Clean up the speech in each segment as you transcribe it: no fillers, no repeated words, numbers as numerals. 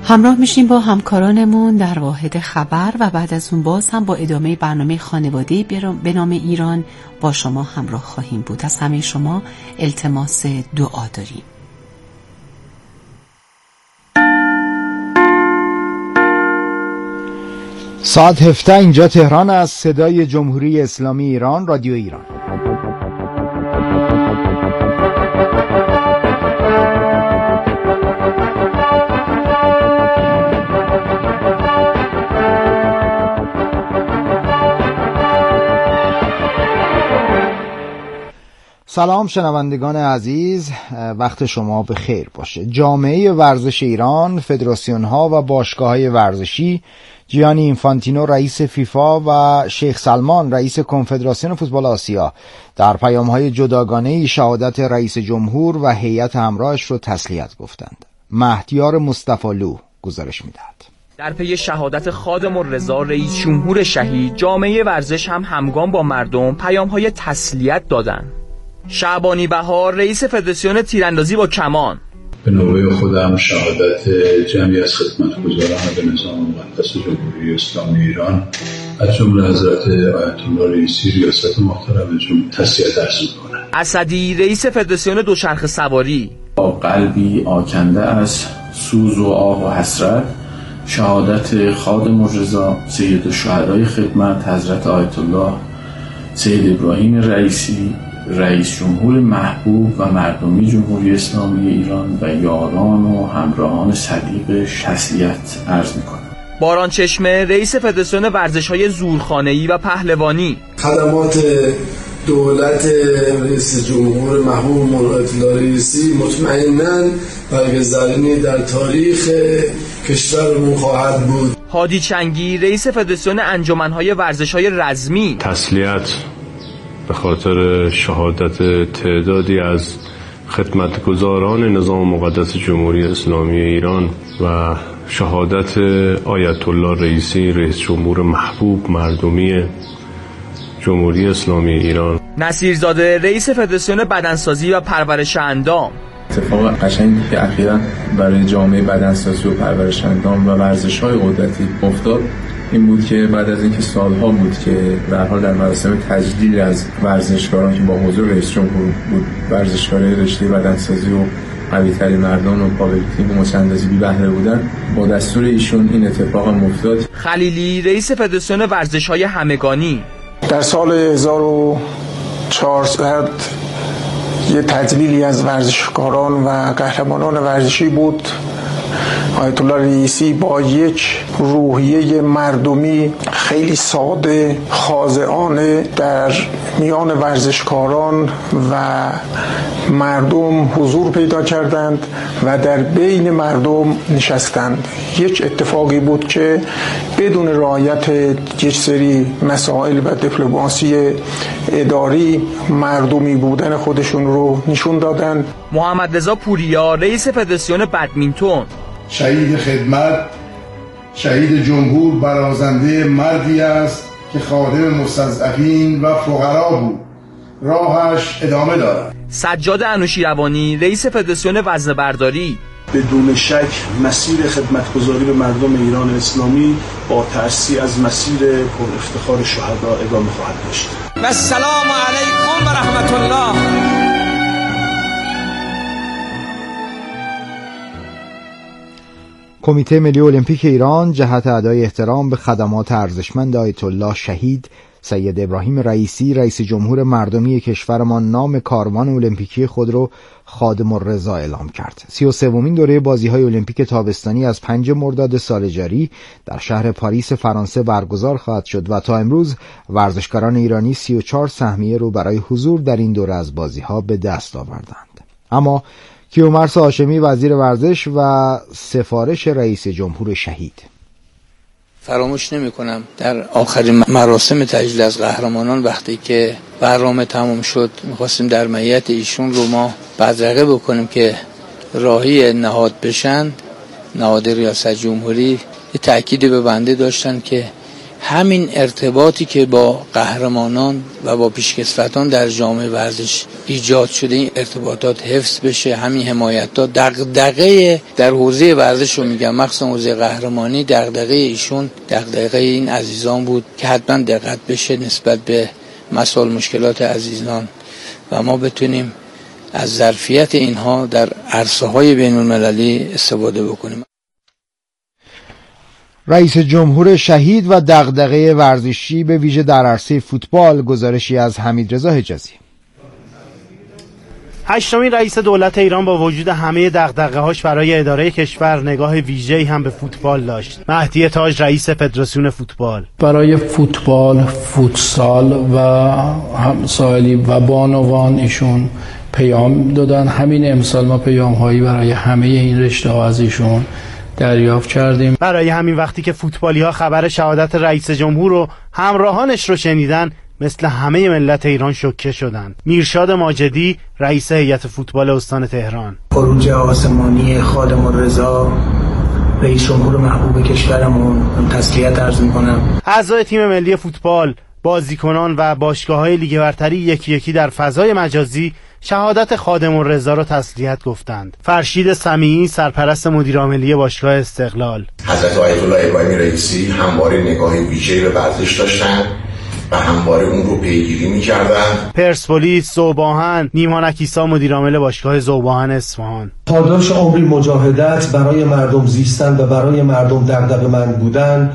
همراه میشیم با همکارانمون در واحد خبر و بعد از اون باز هم با ادامه برنامه خانواده به نام ایران با شما همراه خواهیم بود. از همه شما التماس دعا داریم. ساعت 7 اینجا تهران است. صدای جمهوری اسلامی ایران، رادیو ایران. سلام شنوندگان عزیز، وقت شما به خیر باشه. جامعه ورزش ایران، فدراسیون‌ها و باشگاه‌های ورزشی، جیانی اینفانتینو رئیس فیفا و شیخ سلمان رئیس کنفدراسیون فوتبال آسیا در پیام‌های جداگانه‌ای شهادت رئیس جمهور و هیئت همراهش رو تسلیت گفتند. مهدیار مصطفی‌لو گزارش می‌دهد. در پی شهادت خادم الرضا رئیس جمهور شهید، جامعه ورزش هم همگام با مردم پیام‌های تسلیت دادند. شعبانی بهار رئیس فدراسیون تیراندازی با کمان: به نوبه خودم شهادت جمعی از خدمتگزاران به نظام مقدس جمهوری اسلامی ایران از جمله حضرت آیت الله رئیسی ریاست محترم جمهوری تسلیت عرض می‌کنم. اسدی رئیس فدراسیون دوچرخه سواری: با قلبی آکنده از سوز و آه و حسرت شهادت خادم الرضا سید الشهدای خدمت حضرت آیت الله سید ابراهیم رئیسی رئیس جمهور محبوب و مردمی جمهوری اسلامی ایران و یاران و همراهان صدیقش تسلیت عرض می‌کنم. باران چشمه رئیس فدراسیون ورزش‌های زورخانه‌ای و پهلوانی: خدمات دولت رئیس جمهور محبوب آیت الله رئیسی مطمئناً برگزیدنی در تاریخ کشورمون خواهد بود. هادی چنگی رئیس فدراسیون انجمن‌های ورزش‌های رزمی: تسلیت به خاطر شهادت تعدادی از خدمتگزاران نظام مقدس جمهوری اسلامی ایران و شهادت آیت الله رئیسی رئیس جمهور محبوب مردمی جمهوری اسلامی ایران. نصیرزاده رئیس فدراسیون بدنسازی و پرورش اندام: اتفاق قشنگی که اخیراً برای جامعه بدنسازی و پرورش اندام و ورزش‌های قدرتی افتاد این بود که بعد از اینکه سالها بود که به هر حال در مراسم تجلیل از ورزشکاران که با حضور رئیس جمهور بود، ورزشکارای رشته بدنسازی و قوی‌ترین مردان و پاورلیفتینگ و مچندازی بی بهره بودن، با دستور ایشون این اتفاق افتاد. خلیلی رئیس فدراسیون ورزش‌های همگانی: در سال 1400 یه تجلیلی از ورزشکاران و قهرمانان ورزشی بود. آیت الله رئیسی با یک روحیه مردمی خیلی ساده، خاضعانه در میان ورزشکاران و مردم حضور پیدا کردند و در بین مردم نشستند. یک اتفاقی بود که بدون رعایت یک سری مسائل و دیپلماسی اداری مردمی بودن خودشون رو نشون دادند. محمد رضا پوریا رئیس فدراسیون بدمینتون: شهید خدمت، شهید جمهور برازنده مردی است که خادم مستضعفین و فقرا بود. راهش ادامه دارد. سجاد انوشیروانی رئیس فدراسیون وزنه‌برداری: بدون شک مسیر خدمتگزاری به مردم ایران اسلامی با تأسی از مسیر پر افتخار شهدا ادامه خواهد داشت. و السلام علیکم و رحمت الله. کمیته ملی المپیک ایران جهت ادای احترام به خدمات ارزشمند آیت الله شهید سید ابراهیم رئیسی رئیس جمهور مردمی کشورمان نام کاروان المپیکی خود را خادم الرضا اعلام کرد. 33مین دوره بازی‌های المپیک تابستانی از 5 مرداد سال جاری در شهر پاریس فرانسه برگزار خواهد شد و تا امروز ورزشکاران ایرانی 34 سهمیه رو برای حضور در این دوره از بازی‌ها به دست آوردند. اما کیومرث هاشمی وزیر ورزش و سفارش رئیس جمهور شهید: فراموش نمی کنم در آخرین مراسم تجلیل از قهرمانان وقتی که برنامه تمام شد میخواستیم در معیت ایشون رو ما بدرقه بکنیم که راهی نهاد بشن. نهاد ریاست جمهوری یه تأکید به بنده داشتن که همین ارتباطی که با قهرمانان و با پیشکسوتان در جامعه ورزش ایجاد شده این ارتباطات حفظ بشه. همین حمایت‌ها دغدغه در حوزه ورزش رو میگم، مخصوصا حوزه قهرمانی، دغدغه ایشون دغدغه این عزیزان بود که حتما دقت بشه نسبت به مسائل مشکلات عزیزان و ما بتونیم از ظرفیت اینها در عرصه‌های بین‌المللی استفاده بکنیم. رئیس جمهور شهید و دغدغه ورزشی به ویژه در عرصه فوتبال، گزارشی از حمیدرضا حجازی. هشتمین رئیس دولت ایران با وجود همه دغدغه‌هاش برای اداره کشور نگاه ویژه‌ای هم به فوتبال داشت. مهدی تاج رئیس فدراسیون فوتبال برای فوتبال، فوتسال و همسالی و بانوان ایشون پیام دادن. همین امسال ما پیام‌هایی برای همه این رشته‌ها از ایشون دریافت کردیم. برای همین وقتی که فوتبالی‌ها خبر شهادت رئیس جمهور و همراهانش رو شنیدن، مثل همه ملت ایران شوکه شدند. میرشاد ماجدی رئیس هیئت فوتبال استان تهران: خروج آسمانی خادم الرضا رئیس جمهور محبوب کشورمون، تسلیت عرض می‌کنم. اعضای تیم ملی فوتبال، بازیکنان و باشگاه‌های لیگ برتری یکی یکی در فضای مجازی شهادت خادم الرضا را تسلیت گفتند. فرشید سمیعی سرپرست مدیرعاملی باشگاه استقلال: حضرت آیت الله ابراهیم رئیسی همواره نگاه ویژه‌ای به ورزش داشتند و همواره اون رو پیگیری می‌کردند. پرسپولیس ذوب‌آهن نیمانک عیسی مدیرعامل باشگاه ذوب‌آهن اصفهان: پاداش عمری مجاهدت برای مردم زیستن و برای مردم دغدغه‌مند بودن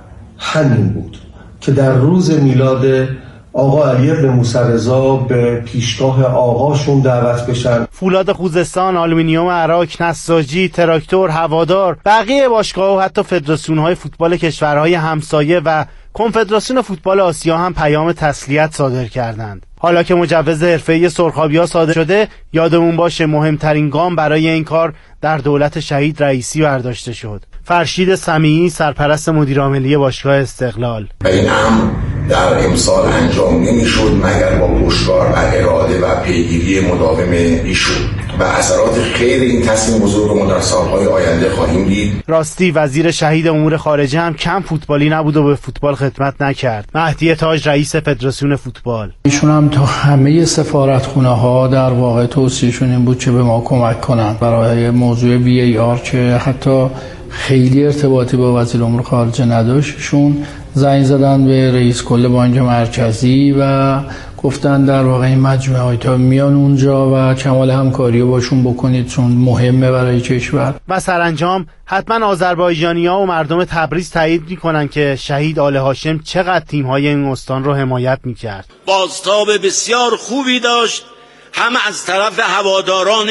همین بود که در روز میلاد آقا علی بن موسی رضا به پیشگاه آقاشون دعوت بشن. فولاد خوزستان، آلومینیوم عراق، نساجی، تراکتور، هوادار، بقیه باشگاه‌ها و حتی فدراسیون‌های فوتبال کشورهای همسایه و کنفدراسیون فوتبال آسیا هم پیام تسلیت صادر کردند. حالا که مجوز حرفه‌ای سرخابی‌ها صادر شده، یادمون باشه مهمترین گام برای این کار در دولت شهید رئیسی برداشته شد. فرشید سمیعی سرپرست مدیرعاملی باشگاه استقلال: این امر در امسال انجام نمی‌شد مگر با پشتکار و اراده و پیگیری مداوم ایشون و اثرات خیر این تصمیم بزرگ ما در سالهای آینده خواهیم دید. راستی وزیر شهید امور خارجه هم کم فوتبالی نبود و به فوتبال خدمت نکرد. مهدی تاج رئیس فدراسیون فوتبال: ایشون هم تا همه سفارتخونه‌ها در واقع توصیه‌شون این بود که به ما کمک کنند برای موضوع VAR که حتی خیلی ارتباطی با وزیر امور خارجه نداشتشون زنگ زدن به رئیس کل بانک مرکزی و گفتن در واقع این مجموعه های میان اونجا و کمال همکاری رو باشون بکنید چون مهمه برای کشور. و سرانجام حتما آذربایجانی‌ها و مردم تبریز تایید میکنن که شهید آل هاشم چقدر تیم‌های این استان رو حمایت میکرد. بازتاب بسیار خوبی داشت، هم از طرف هواداران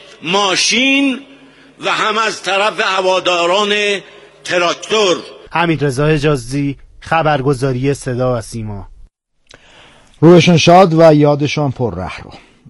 ماشین و هم از طرف هواداران تراکتور. حمیدرضا حجازی، خبرگزاری صدا و سیما. روحشان شاد و یادشان پر رحم.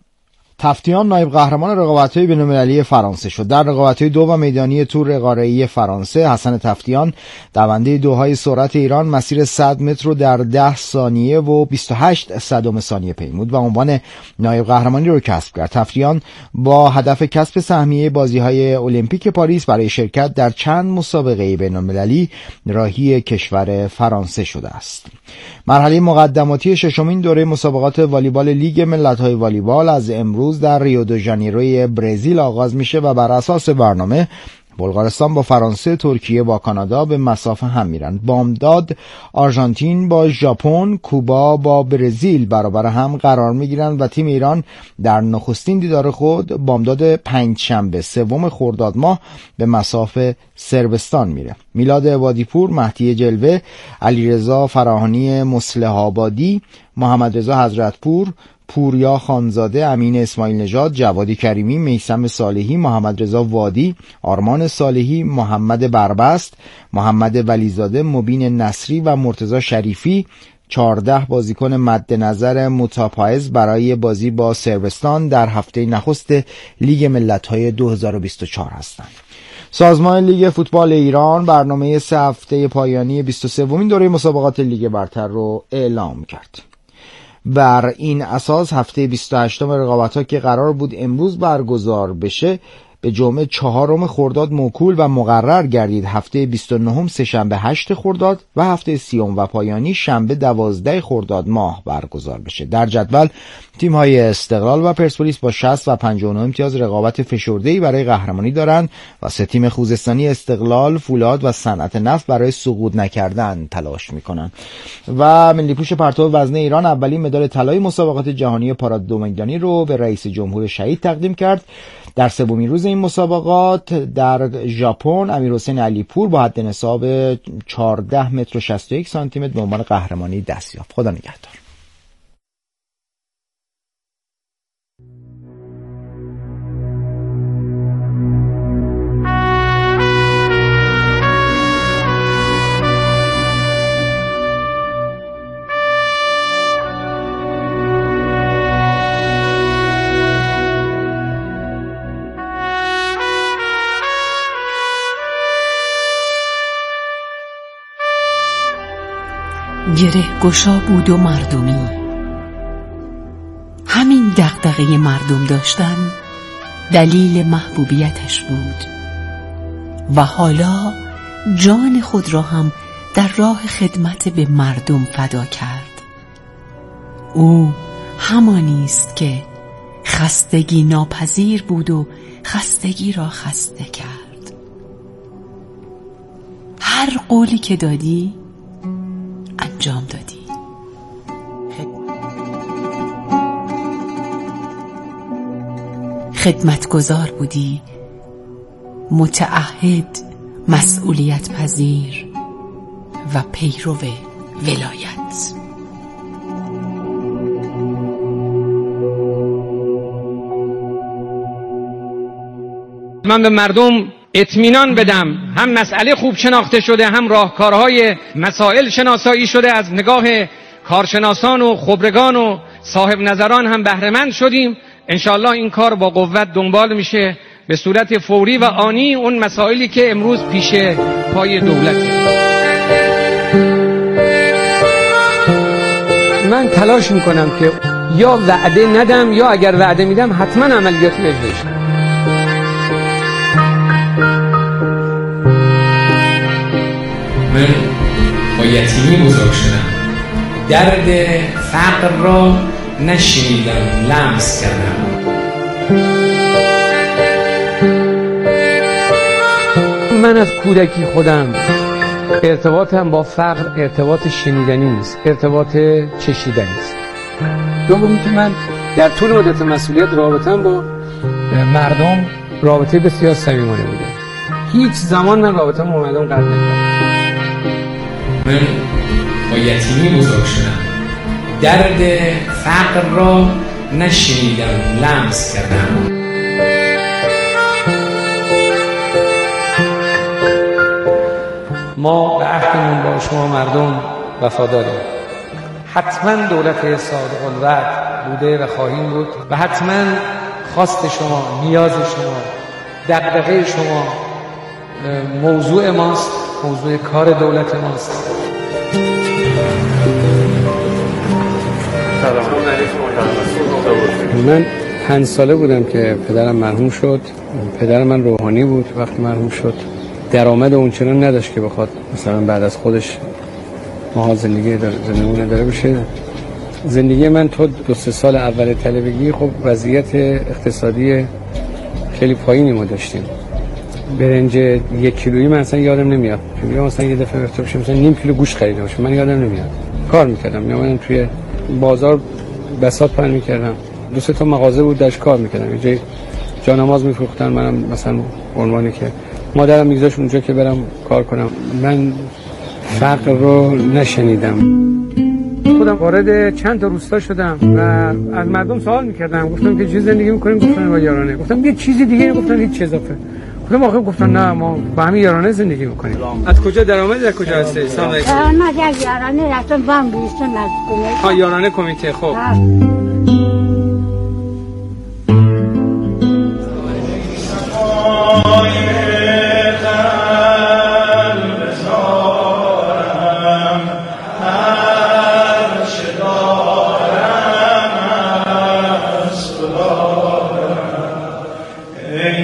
تفتیان نایب قهرمان رقابت‌های بین‌المللی فرانسه شد. در رقابت‌های دو و میدانی تور قاره‌ای فرانسه، حسن تفتیان دونده دوهای سرعت ایران مسیر 100 متر رو در 10 ثانیه و 28 صدم ثانیه پیمود و عنوان نایب قهرمانی رو کسب کرد. تفتیان با هدف کسب سهمیه بازی‌های المپیک پاریس برای شرکت در چند مسابقه بین‌المللی راهی کشور فرانسه شده است. مرحله مقدماتی ششمین دوره مسابقات والیبال لیگ ملت‌های والیبال از امروز در ریو دو ژانیروی برزیل آغاز میشه و بر اساس برنامه بلغارستان با فرانسه، ترکیه با کانادا به مسافه هم میرن. بامداد آرژانتین با ژاپن، کوبا با برزیل برابر هم قرار میگیرن و تیم ایران در نخستین دیدار خود بامداد پنجشنبه 3 خرداد ماه به مسافه صربستان میره. میلاد عبادی‌پور، مهدی جلوه، علیرضا فراهانی مصلح آبادی، محمد رضا حضرتپور، پوریا خانزاده، امین اسماعیل نژاد، جوادی کریمی، میثم صالحی، محمد رضا وادی، آرمان صالحی، محمد بربست، محمد ولیزاده، مبین نصری و مرتضی شریفی 14 بازیکن مد نظر متاپایز برای بازی با صربستان در هفته نخست لیگ ملت‌های 2024 هستند. سازمان لیگ فوتبال ایران برنامه 3 هفته پایانی 23مین دوره مسابقات لیگ برتر رو اعلام کرد. بر این اساس هفته 28م رقابت‌ها که قرار بود امروز برگزار بشه به جمعه 4 خرداد موکول و مقرر گردید. هفته 29 سه‌شنبه 8 خرداد و هفته 30 و پایانی شنبه 12 خرداد ماه برگزار بشه. در جدول تیم‌های استقلال و پرسپولیس با 60 و 59 امتیاز رقابت فشرده‌ای برای قهرمانی دارند و 3 تیم خوزستانی استقلال، فولاد و صنعت نفت برای سقوط نکردن تلاش می‌کنند. و ملی پوش پرتاب وزنه ایران اولین مدال طلای مسابقات جهانی پارادو میدانی رو به رئیس جمهور شهید تقدیم کرد. در سومین روز این مسابقات در ژاپن امیرحسین علیپور با حد نصاب 14 متر و 61 سانتی متر به عنوان قهرمانی دست یافت. خدا نگهدار. گره گشا بود و مردمی، همین دغدغه مردم داشتن دلیل محبوبیتش بود و حالا جان خود را هم در راه خدمت به مردم فدا کرد. او همانی است که خستگی ناپذیر بود و خستگی را خسته کرد. هر قولی که دادی انجام دادی. خدمتگزار بودی، متعهد، مسئولیت پذیر و پیرو ولایت. من به مردم اطمینان بدم، هم مسئله خوب شناخته شده، هم راهکارهای مسائل شناسایی شده، از نگاه کارشناسان و خبرگان و صاحب نظران هم بهره‌مند شدیم. انشالله این کار با قوت دنبال میشه به صورت فوری و آنی اون مسائلی که امروز پیش پای دولته. من تلاش میکنم که یا وعده ندم یا اگر وعده میدم حتما عملیاتی اجرا شه. من با یتیمی بزرگ شدم، درد فقر را نشنیدم، لمس کردم. من از کودکی خودم ارتباطم با فقر ارتباط شنیدنی نیست، ارتباط چشیدنی است. دومی که من در طول مدت مسئولیت رابطه‌ام با مردم رابطه بسیار صمیمانه بوده. هیچ زمان من رابطه‌ام با مردم قطع نکردم. من با یتیمی بزرگ شدم، درد فقر را نشنیدم، لمس کردم. ما به عهدمون با شما مردم وفاداریم. حتما دولت صادق الوعد بوده و خواهیم بود و حتما خواست شما، نیاز شما، دغدغه شما موضوع ماست، موضوع کار دولت ماست. من 5 ساله بودم که پدرم مرحوم شد. پدر من روحانی بود. وقتی مرحوم شد درآمد اونچنان نداشت که بخواد مثلا بعد از خودش محال زندگی نداره بشه. زندگی من تا 2-3 سال اول طلبگی خب وضعیت اقتصادی خیلی پایینی ما داشتیم. برنج 1 کیلویی من اصلا یادم نمیاد. مثلا یه دفعه بهتر بشه مثلا نیم کیلو گوشت خریده باشم، من یادم نمیاد. کار میکردم، میامدم توی بازار بساط پهن میکردم. 2-3 تا مغازه بود داش کار میکردم. یه جای جانماز میفروختن، منم مثلا عنوانی که مادرم میگذاشت اونجا که برم کار کنم. من فقر رو نشنیدم. خودم وارد چند تا روستا شدم و از مردم سوال میکردم، گفتم که چه زندگی میکنیم؟ گفتن با یارانه. گفتم یه چیزی دیگه، گفتن هیچ اضافه. گفتم آخه، گفتن نه ما با همین یارانه زندگی میکنیم. از کجا درآمد، از کجا هستی؟ سلام علیکم. من از یارانه رفتم بام بیستم از کمیته. ها یارانه کمیته. خب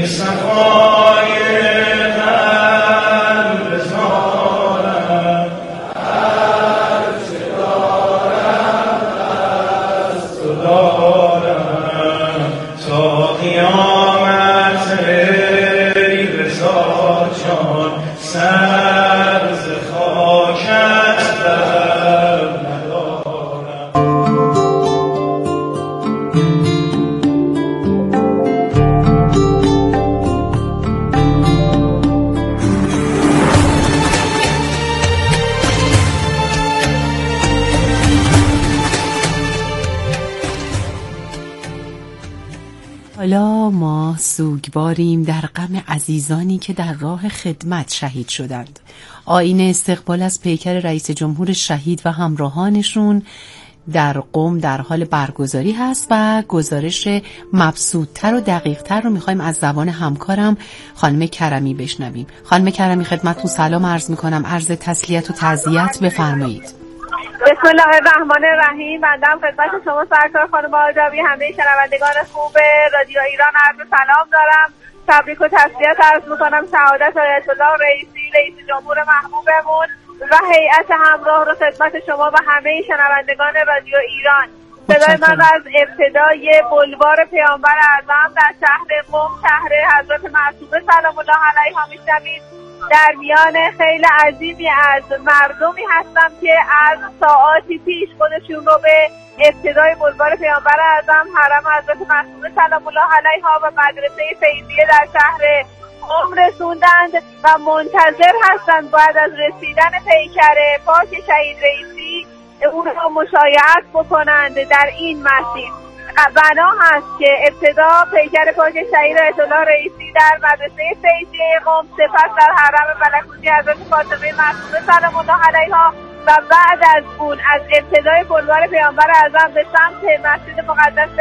حالا ما سوگواریم در غم عزیزانی که در راه خدمت شهید شدند. آیین استقبال از پیکر رئیس جمهور شهید و همراهانشون در قم در حال برگزاری هست و گزارش مبسوط‌تر و دقیق‌تر رو می‌خوایم از زبان همکارم خانم کرمی بشنویم. خانم کرمی خدمتتون سلام عرض می‌کنم. عرض تسلیت و تعزیت بفرمایید. بسم الله الرحمن الرحیم. بنده خدمت شما سرکار خانم آجابی همه شنوندگان خوب رادیو ایران عرض سلام دارم. تبریک و تسلیت عرض می‌کنم شهادت آیت الله رئیسی رئیس جمهور محبوبمون و هیئت همراه رو خدمت شما و همه شنوندگان رادیو ایران. صدای من از ابتدای بلوار پیامبر اعظم در شهر قم شهر حضرت معصومه سلام الله علیها میشنوید. در میان خیلی عظیمی از مردمی هستم که از ساعاتی پیش خودشون رو به ابتدای بلوار پیامبر اعظم حرم حضرت معصومه سلام الله علیها و مدرسه فیضیه در شهر قم رسوندند و منتظر هستند بعد از رسیدن پیکر پاک شهید رئیسی اون را مشایعت بکنند در این مسیر. بنا هست که ابتدا پیکر پاک شهید آیت الله رئیسی در مدرسه فیضیه قم، سپس در حرم ملکوتی حضرت فاطمه معصومه سلام الله علیها و بعد از اون از ابتدای بلوار پیامبر اعظم به سمت مسجد مقدس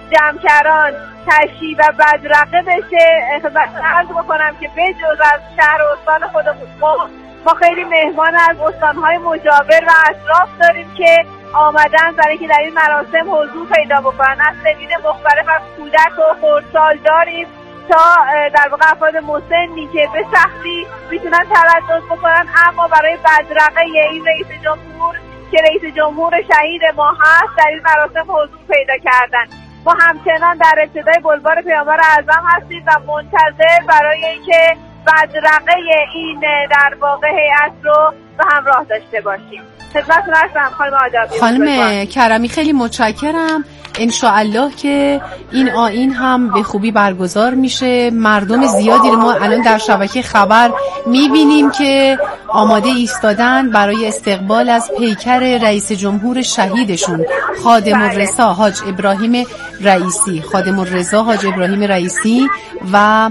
جمکران تشییع و بدرقه بشه. عرض بکنم که بجز از شهر و استان خودمون ما خیلی مهمان از استانهای مجاور و اطراف داریم که آمدن برای که در این مراسم حضور پیدا بکنن. از سنین مختلف از کودک و خردسال داریم تا در واقع افراد مسنی که به سختی میتونن تردد بکنن، اما برای بدرقه این رئیس جمهور که رئیس جمهور شهید ما هست در این مراسم حضور پیدا کردن. ما همچنان در ابتدای بلوار پیامبر اعظم هستیم و منتظر برای اینکه بدرقه این در واقع هیئت رو به همراه داشته باشیم. خدمتتون هستم خانم آجابی. خانم کرمی خیلی متشکرم. انشاءالله که این آیین هم به خوبی برگزار میشه. مردم زیادی رو ما الان در شبکه خبر میبینیم که آماده ایستادن برای استقبال از پیکر رئیس جمهور شهیدشون خادم الرضا حاج ابراهیم رئیسی. خادم الرضا حاج ابراهیم رئیسی و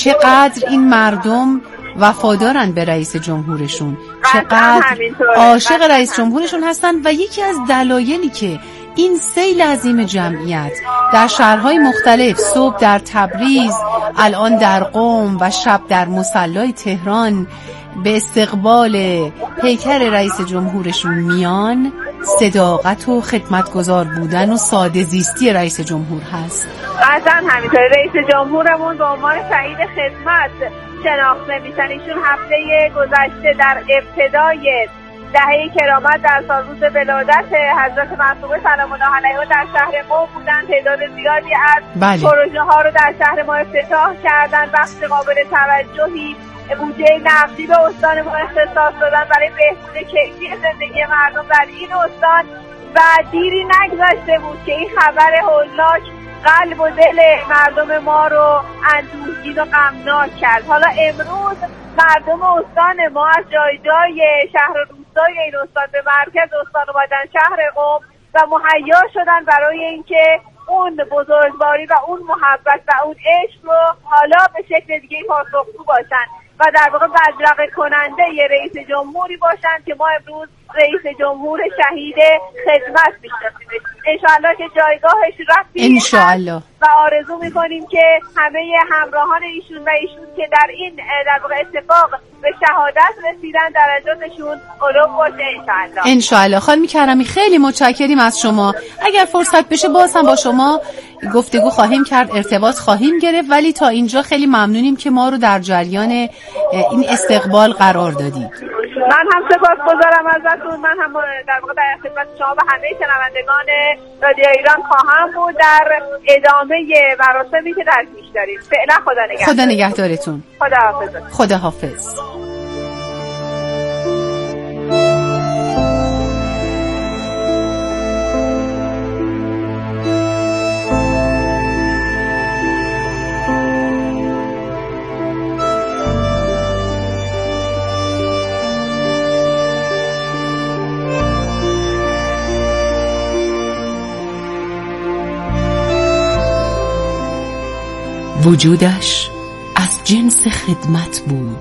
چقدر این مردم وفادارن به رئیس جمهورشون، چقدر عاشق رئیس جمهورشون هستن و یکی از دلایلی که این سیل عظیم جمعیت در شهرهای مختلف، صبح در تبریز، الان در قم و شب در مصلی تهران به استقبال پیکر رئیس جمهورشون میان، صداقت و خدمتگزار بودن و ساده زیستی رئیس جمهور هست. قطعا همینطور. رئیس جمهورمون به عنوان شهید خدمت شناخته میشن. ایشون هفته گذشته در ابتدای دهه کرامت در سال روز ولادت حضرت معصومه سلام الله علیها در شهر قم بودن. تعداد زیادی از پروژه ها رو در شهر ما افتتاح کردن. بخش قابل توجهی بودجه نقدی به استان ما اختصاص دادن برای بهبود کیفی زندگی مردم در این استان و دیری نگذشته بود که این خبر هولناک قلب و دل مردم ما رو اندوهگین و غمناک کرد. حالا امروز مردم استان ما از جای جای شهر و روستای این استان به مرکز استان اومدن شهر قم و مهیا شدن برای اینکه اون بزرگواری و اون محبت و اون عشق رو حالا به شکل دیگه پاسخگو باشن و در واقع بدرقه کننده یه رئیس جمهوری باشن که ما امروز رئیس جمهور شهید خدمت میشناسیمش. انشاءالله که جایگاهش رفیع و آرزو میکنیم که همه همراهان ایشون و ایشون که در این در واقع اتفاق به شهادت رسیدن درجاتشون علو باشه انشاءالله. انشاءالله. خانم کرمی خیلی متشکریم از شما. اگر فرصت بشه باز هم با شما گفتگو خواهیم کرد، ارتباط خواهیم گرفت، ولی تا اینجا خیلی ممنونیم که ما رو در جریان این استقبال قرار دادید. من هم سپاسگزارم ازتون. من هم در واقع در خدمت شما و همه شنوندگان رادیو ایران خواهم بود در ادامه مراسمی که در پیش داریم. فعلا خدا نگهدار. خدا نگهدارتون. خداحافظ. خداحافظ. وجودش از جنس خدمت بود،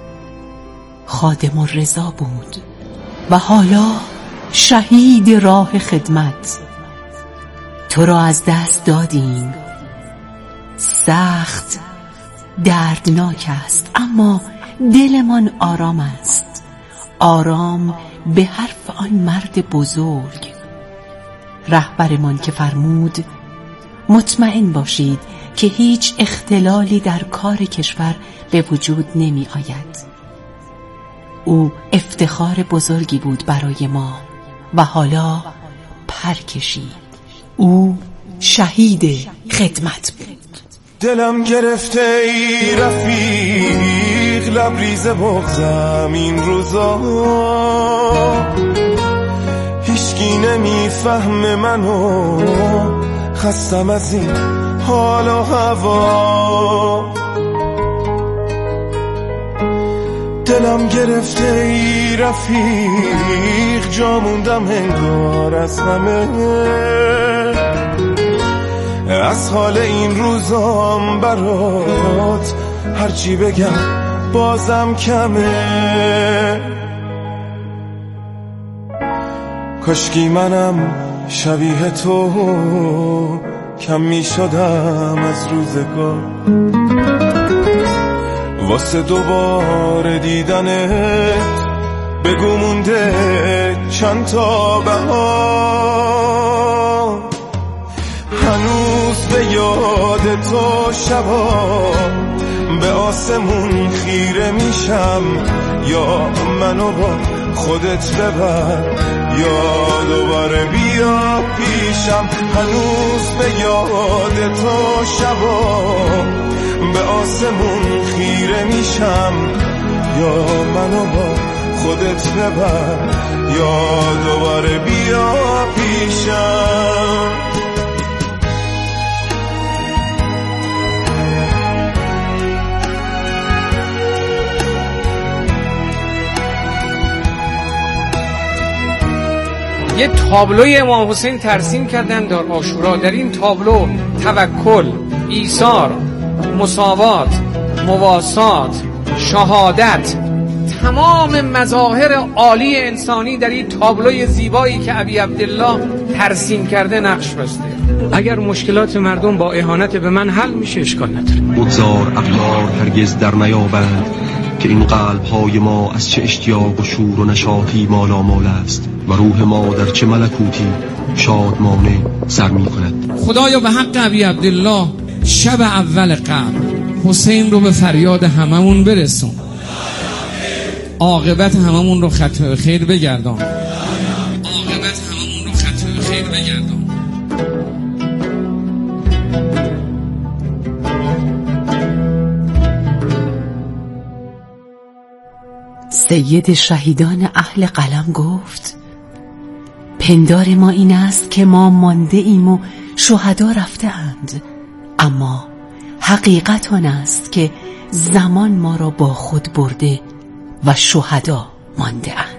خادم الرضا بود و حالا شهید راه خدمت. تو را از دست دادیم، سخت دردناک است اما دلمان آرام است، آرام به حرف آن مرد بزرگ رهبرمان که فرمود مطمئن باشید که هیچ اختلالی در کار کشور به وجود نمی آید. او افتخار بزرگی بود برای ما و حالا پر کشید. او شهید خدمت بود. دلم گرفته ای رفیق، لبریز بغضم این روزا، هیچکی نمیفهم منو، خستم از این حال و هوا. دلم گرفته ای رفیق، جا موندم انگار از همه، از حال این روزام برات هرچی بگم بازم کمه. کاشکی منم شبیه تو کم می شدم از روزگار، واسه دوباره دیدنت بگو مونده چند تا بهار. هنوز به یاد تو شبا به آسمون خیره میشم، یا منو با خودت ببر یا دوباره بیا پیشم. هنوز به یاد تو شبا به آسمون خیره میشم، یا منو با خودت ببر یا دوباره بیا پیشم. یه تابلوی امام حسین ترسیم کردن در عاشورا. در این تابلو توکل، ایثار، مساوات، مواسات، شهادت، تمام مظاهر عالی انسانی در این تابلوی زیبایی که ابی عبدالله ترسیم کرده نقش بسته. اگر مشکلات مردم با اهانت به من حل میشه اشکال نداره. بگذار اقدار هرگز در نیابند که این قلب‌های ما از چه اشتیاق و شور و نشاطی مالامال است و روح ما در چه ملکوتی شادمانه سر می‌کند. خدایا به حق ابی عبدالله شب اول قبر حسین رو به فریاد هممون برسون، عاقبت هممون رو ختم به خیر بگردان. سید شهیدان اهل قلم گفت پندار ما این است که ما مانده ایم و شهدا رفته اند، اما حقیقت آن است که زمان ما را با خود برده و شهدا مانده اند.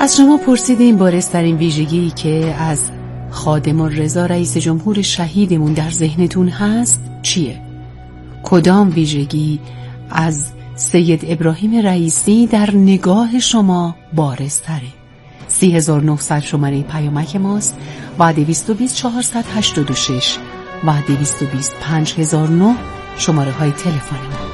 از شما پرسیدیم بارزترین ویژگی که از خادم الرضا رئیس جمهور شهیدمون در ذهنتون هست چیه؟ کدام ویژگی از سید ابراهیم رئیسی در نگاه شما بارزتره؟ 3900 شماره پیامک ماست و 220 486 و 220 5009 شماره های تلفن ما.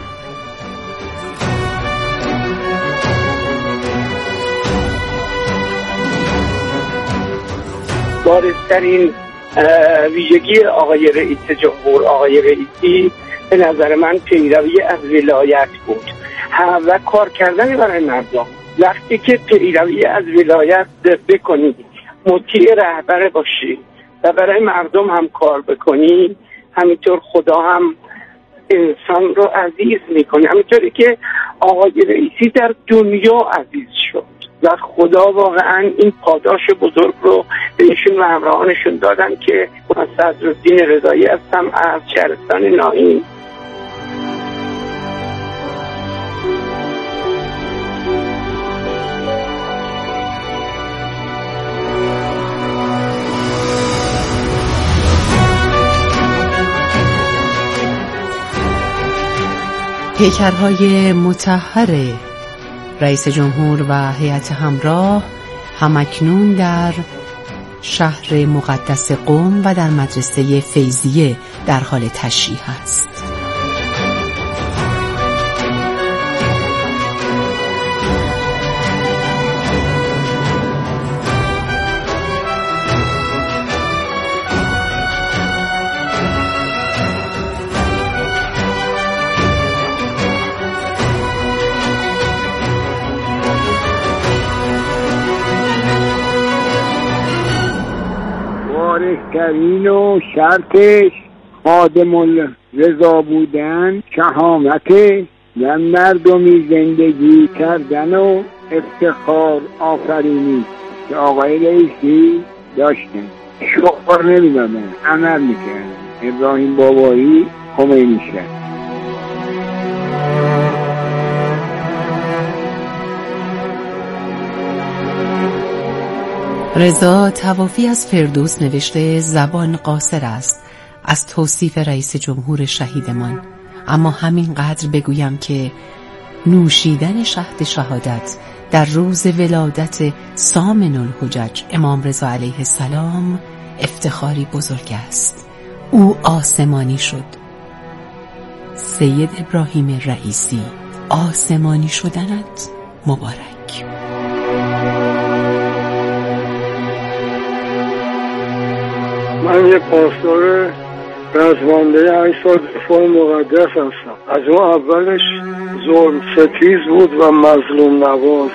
بارزترین ویژگی آقای رئیس جمهور، آقای رئیسی، به نظر من پیروی از ولایت بود و کار کردن برای مردم. وقتی که پیروی از ولایت بکنی، مطیع رهبر باشی و برای مردم هم کار بکنی، همینطور خدا هم انسان رو عزیز میکنه. همینطوری که آقای رئیسی در دنیا عزیز شد و خدا واقعا این پاداش بزرگ رو بهشون و همراهانشون دادن که من صدرالدین رضایی هستم از شهرستان ناهین. پیکرهای مطهر رئیس جمهور و هیئت همراه همکنون در شهر مقدس قم و در مدرسه فیضیه در حال تشییع است. بارزترین و شرطش خادم الرضا بودن، شهامت و مردمی زندگی کردن و افتخار آفرینی که آقای رئیسی داشتن. شعار نمیدادن، عمل میکردن. ابراهیم بابایی، خمینی شد. رضا توافی از فردوس نوشته زبان قاصر است از توصیف رئیس جمهور شهیدمان، اما همین قدر بگویم که نوشیدن شهد شهادت در روز ولادت سامن الحجج امام رضا علیه السلام افتخاری بزرگ است. او آسمانی شد. سید ابراهیم رئیسی، آسمانی شدنت مبارک. من یه پاسدار رزمانده 8 سال دفاع مقدس هستم. از اون اولش ظلم ستیز بود و مظلوم نواز.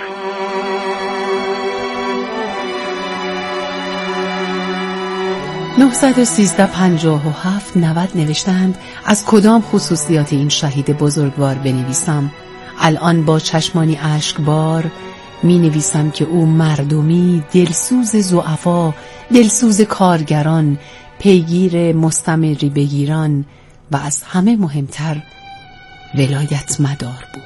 (913-57-90) نوشتند از کدام خصوصیات این شهید بزرگوار بنویسم؟ الان با چشمانی اشکبار می نویسم که او مردمی، دلسوز ضعفا، دلسوز کارگران، پیگیر مستمری بگیران و از همه مهمتر ولایت مدار بود.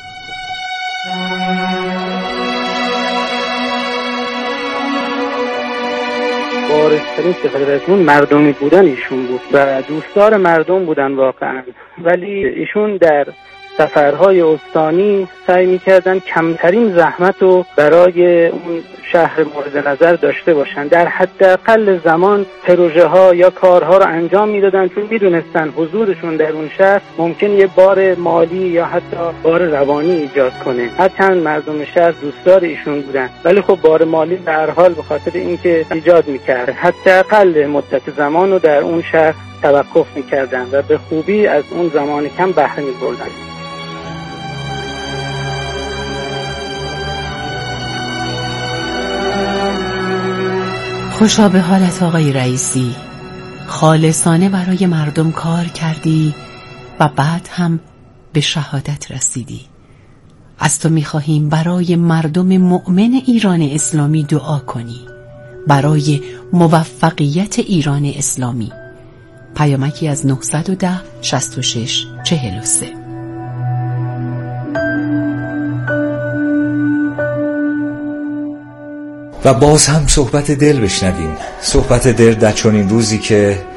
بارزترین صفتون مردمی بودن ایشون بود و دوستدار مردم بودن واقعا، ولی ایشون در سفرهای استانی سعی می‌کردن کمترین زحمت رو برای اون شهر مورد نظر داشته باشن. در حداقل زمان پروژه ها یا کارها رو انجام میدادن، چون میدونستن حضورشون در اون شهر ممکن یه بار مالی یا حتی بار روانی ایجاد کنه. هرچند مردم شهر دوستدار ایشون بودن، ولی خب بار مالی به هر حال به خاطر اینکه ایجاد میکرد حداقل مدت زمان رو در اون شهر توقف میکردن و به خوبی از اون زمان کم بهره میبردن. خوشا به حالت آقای رئیسی، خالصانه برای مردم کار کردی و بعد هم به شهادت رسیدی. از تو می‌خواهیم برای مردم مؤمن ایران اسلامی دعا کنی، برای موفقیت ایران اسلامی. پیامکی از 910-66-43. و باز هم صحبت دل بشنویم. صحبت دل در چنین روزی که